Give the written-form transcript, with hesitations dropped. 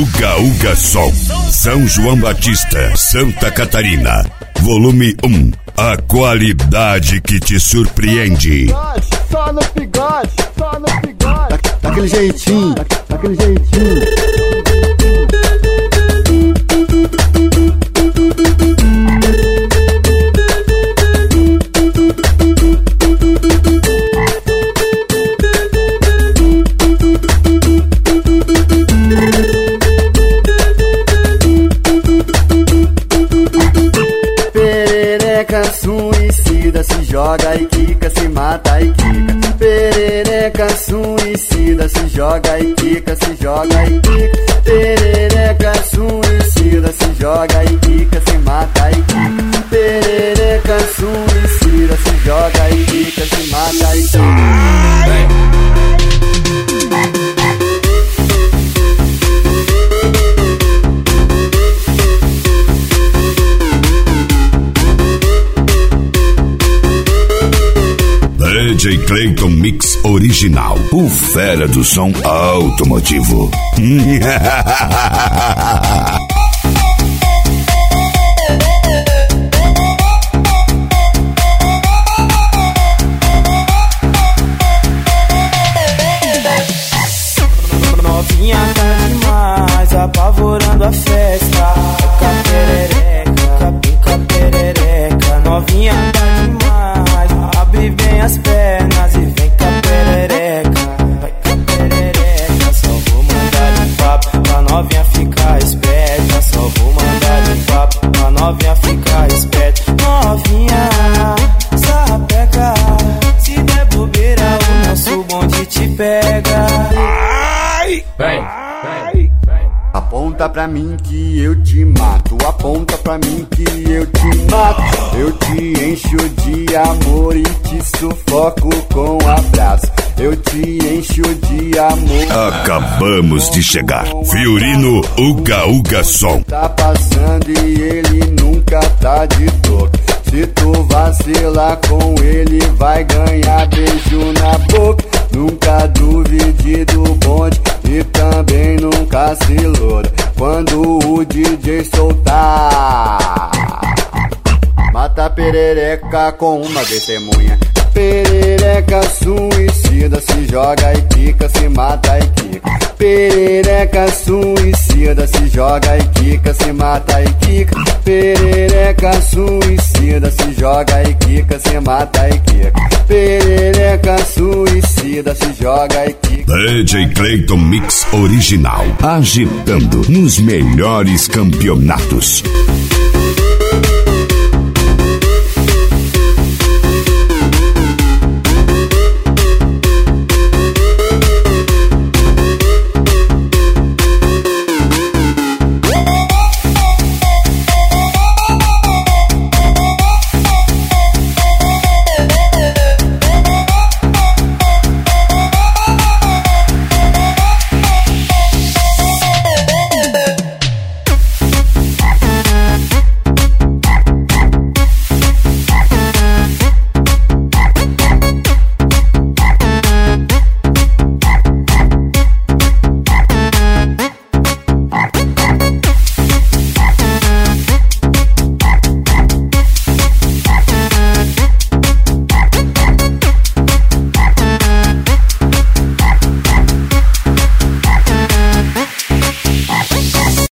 Uga Uga Som, São João Batista, Santa Catarina. Volume 1. A qualidade que te surpreende. Só no bigode, só no bigode. Daquele jeitinho, daquele jeitinho. Se joga e quica, se mata e quica. Perereca, suicida, se joga e quica, se joga e quica. Perereca, suicida, se joga e quica, se mata e quica. Perereca, suicida, se joga e quica, se mata e quica. DJ Clayton Mix Original, o fera do som automotivo. Novinha tá demais, apavorando a festa. Pica perereca, pica perereca. Novinha tá demais, abre bem as pernas e vem com a perereca. Vai com a perereca, só vou mandar de papo pra novinha ficar esperta. Só vou mandar de papo pra novinha ficar esperta. Novinha, sapeca, se der bobeira o nosso bonde te pega. Vem. Aponta pra mim que eu te mato, aponta pra mim que eu te mato. Eu te encho de amor e te sufoco com abraço. Eu te encho de amor. Acabamos de chegar. Fiorino Uga Uga Som. Tá passando e ele nunca tá de toque. Se tu vacilar com ele, vai ganhar beijo na boca. Nunca duvide do bonde e também nunca se loura. Quando o DJ soltar, mata a perereca com uma testemunha. Perereca suicida, se joga e quica, se mata e quica. Perereca suicida, se joga e quica, se mata e quica. Perereca suicida, se joga e quica, se mata e quica. Perereca suicida, se joga e quica. DJ Clayton Mix Original, agitando nos melhores campeonatos.